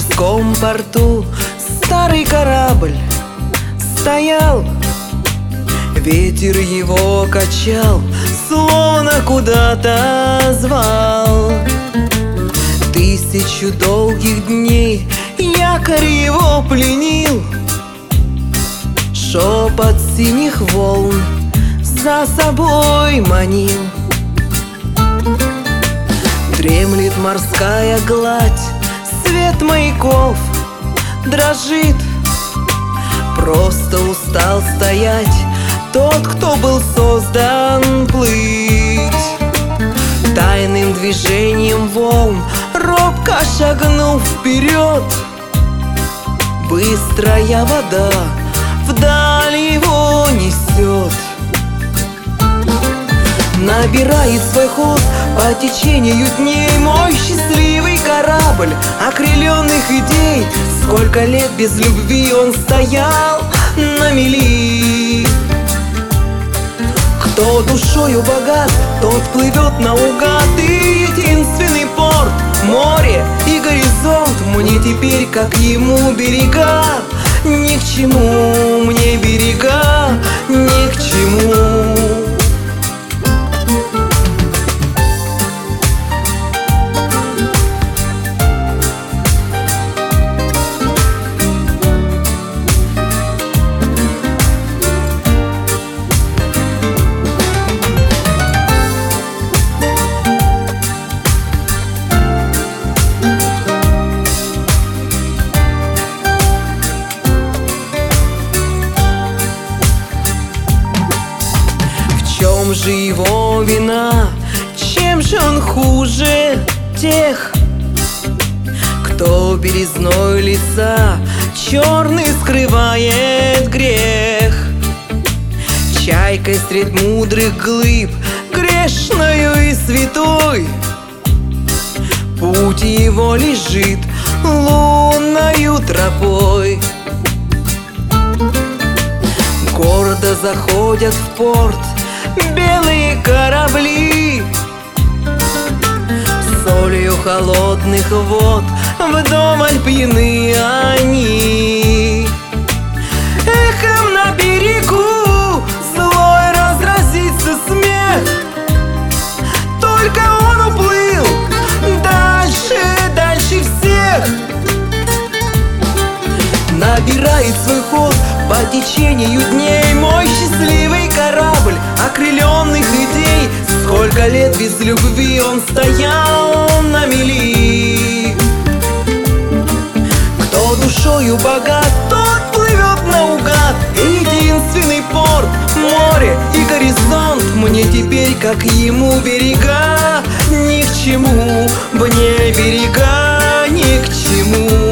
морском порту старый корабль стоял. Ветер его качал, словно куда-то звал. 1000 долгих дней якорь его пленил. Шепот синих волн за собой манил. Дремлет морская гладь, свет маяков дрожит. Просто устал стоять тот, кто был создан плыть. Тайным движением волн робко шагнув вперед, быстрая вода вдаль его несет. Набирает свой ход по течению дней мой счастливый корабль окрыленных идей. Сколько лет без любви он стоял на мели. Кто душою богат, тот плывет наугад. И единственный порт — море и горизонт. Мне теперь, как ему, берега ни к чему. Мне берега ни к чему. В чем же его вина? Чем же он хуже тех, кто белизной лица черный скрывает грех? Чайкой средь мудрых глыб, грешною и святой, путь его лежит лунною тропой. Гордо заходят в порт белые корабли, солью холодных вод вдоволь пьяны они. Эхом на берегу злой разразится смех. Только он уплыл дальше, дальше всех. Набирает свой ход по течению дней мой счастливый корабль окрыленных идей. Сколько лет без любви он стоял на мели. Кто душою богат, тот плывет наугад. Единственный порт — море и горизонт. Мне теперь, как ему, берега ни к чему. Мне берега ни к чему.